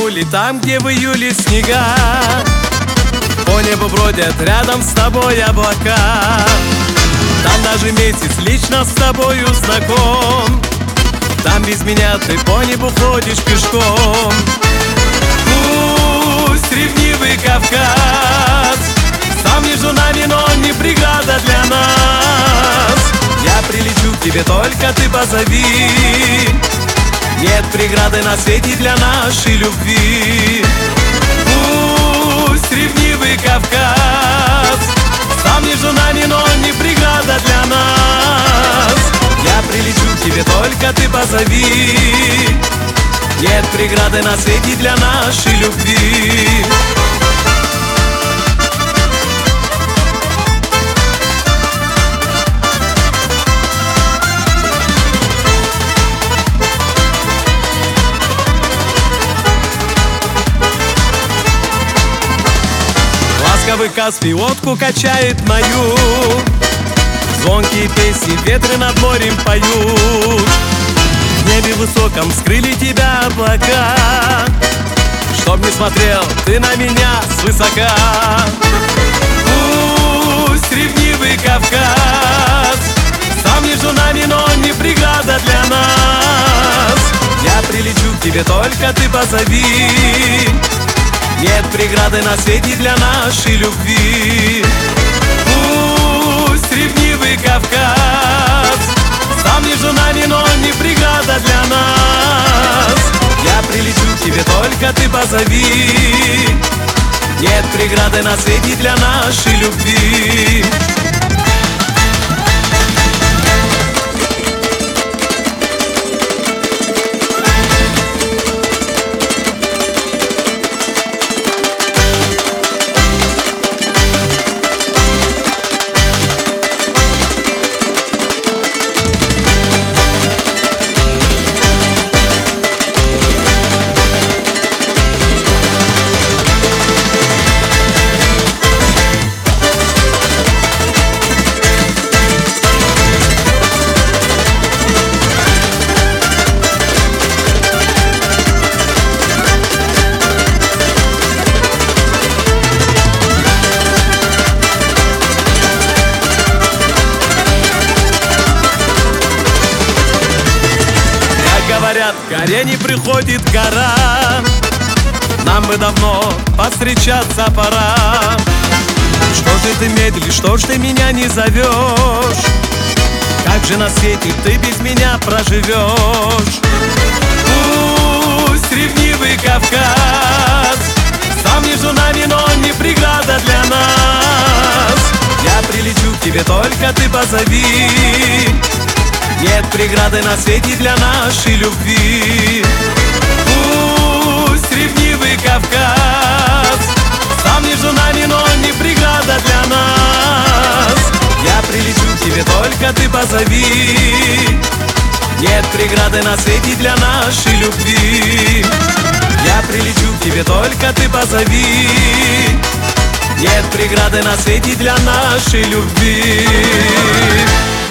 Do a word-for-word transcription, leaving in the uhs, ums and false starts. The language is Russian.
Барнаули, там, где в июле снега, по небу бродят рядом с тобой облака. Там даже месяц лично с тобою знаком. Там без меня ты по небу ходишь пешком. Пусть ревнивый Кавказ сам между нами, но он не преграда для нас. Я прилечу к тебе, только ты позови. Нет преграды на свете для нашей любви. Пусть ревнивый Кавказ сам между нами, но он не преграда для нас. Я прилечу к тебе, только ты позови. Нет преграды на свете для нашей любви. Ласковый Каспий лодку качает мою. Звонкие песни ветры над морем поют. В небе высоком скрыли тебя облака, чтоб не смотрел ты на меня свысока. Пусть ревнивый Кавказ сам между нами, но он не преграда для нас. Я прилечу к тебе, только ты позови. Нет преграды на свете для нашей любви. Пусть ревнивый Кавказ сам между нами, но он не преграда для нас. Я прилечу к тебе, только ты позови. Нет преграды на свете для нашей любви. Говорят, к горе не приходит гора. Нам бы давно повстречаться пора. Что же ты медлишь, что ж ты меня не зовешь? Как же на свете ты без меня проживешь? Пусть ревнивый Кавказ сам между нами, но он не преграда для нас. Я прилечу к тебе, только ты позови. Нет преграды на свете для нашей любви. Пусть ревнивый Кавказ сам между нами, но он не преграда для нас. Я прилечу к тебе, только ты позови. Нет преграды на свете для нашей любви. Я прилечу к тебе, только ты позови. Нет преграды на свете для нашей любви.